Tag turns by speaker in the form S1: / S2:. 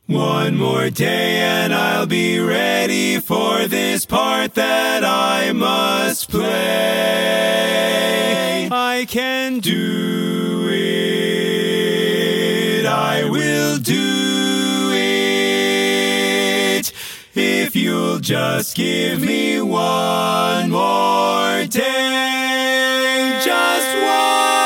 S1: One more day and I'll be ready for this part that I must play. I can do it. I will do it. If you'll just give me one more day. Just one.